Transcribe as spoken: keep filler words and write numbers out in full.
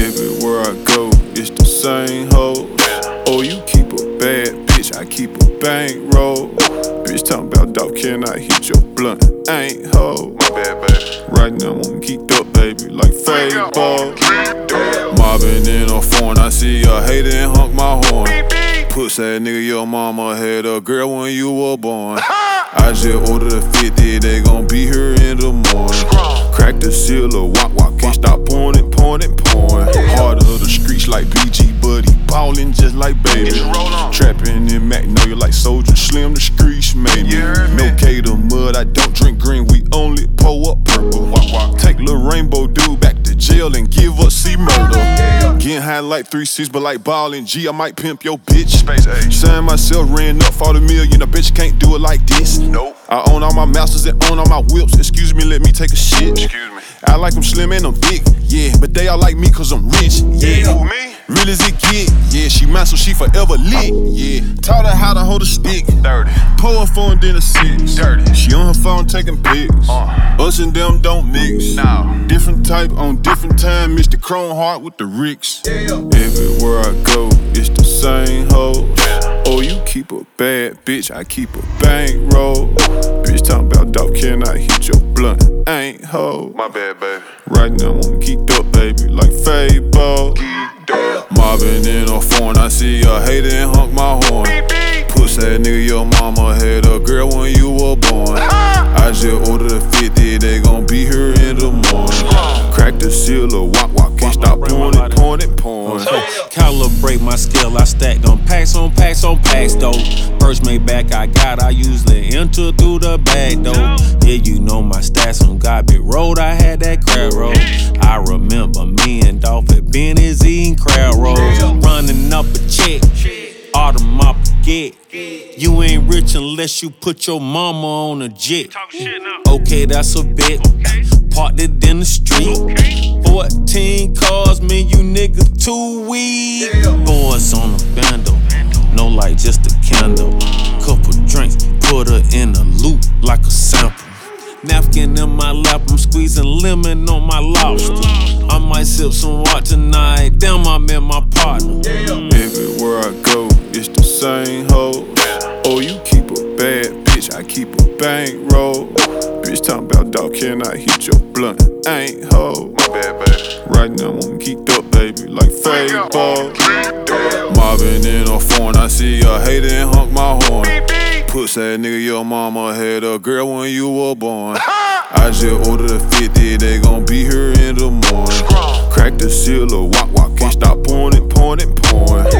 Everywhere I go, it's the same hoes. Oh, you keep a bad bitch, I keep a bankroll. Bitch talking about dog, can I hit your blunt? Ain't hoe. My bad, baby. Right now I'm geeked up, baby, like Fable. Mobbing in a phone, I see a hater and honk my horn. Puss ass nigga, your mama had a girl when you were born. I just ordered a fifty, they gon' be here in the morning. Crack the seal of wop wop, can't stop pouring it, pouring it, pouring. Heart of the streets like B G, buddy, ballin' just like baby. Trappin' in Magnolia like Soldier Slim, the streets made me. No K to mud, I don't drink green, we only pull up purple. Take Lil Rainbow dude back to jail and give up C murder. Getting high like three six, but like ballin' G, I might pimp your bitch. Sign myself, ran up for the million, a bitch can't do it like this. Nope. I own all my masters and own all my whips. Excuse me, let me take a shit. Excuse me. I like them slim and I'm thick, yeah, but they all like me cause I'm rich, yeah. Who, me? Real as it get, yeah, she mine so she forever lit, yeah. Taught her how to hold a stick, Dirty. pull her phone then a six. Dirty. She on her phone taking pics, Uh. us and them don't mix. Nah. Different type on different time, Mister Chrome Heart with the Ricks. Everywhere I go, it's the same hoes. Oh, you keep a bad bitch, I keep a bankroll. Bitch talking about dog, can I hit your blunt? Ain't hoe. My bad, baby. Right now I'm geeked up, baby, like Fable. Mobbing in a phone, I see a hater and honk my horn. Puss ass nigga, your mama had a girl when you were born. I just ordered a fifty, they gon' be here in the morning. Crack the seal of wop wop, can't stop pouring it, pouring it, pouring. Calibrate my scale, I stacked on packs on packs on packs though. First made back I got, I usually enter through the back though. Yeah, you know my stats on Godbit Road, I had that crab roll. I remember me and Dolph at Benny's eating crab rolls. Running up a check, autumn up get. You ain't rich unless you put your mama on a jet. Okay, that's a bet. Parked it in the street. fourteen cars, man, you niggas too weak. Boys on the bando, no light, just a candle. Couple drinks, put her in a loop like a sample. Napkin in my lap, I'm squeezing lemon on my lobster. I might sip some water tonight, damn, I met my partner. Everywhere I go, it's the same hoes. Oh, you keep a bad bitch, I keep a bankroll. Bitch talking about dog, can I hit your blunt? Ain't hoe. My bad, baby. Right now I'm geeked up, baby, like Fable. Mobbing in a phone, I see a hater and honk my horn. Puss ass nigga, your mama had a girl when you were born. I just ordered a fifty, they gon' be here in the morning. Crack the seal of wop wop, can't stop pouring it, pouring it, pouring.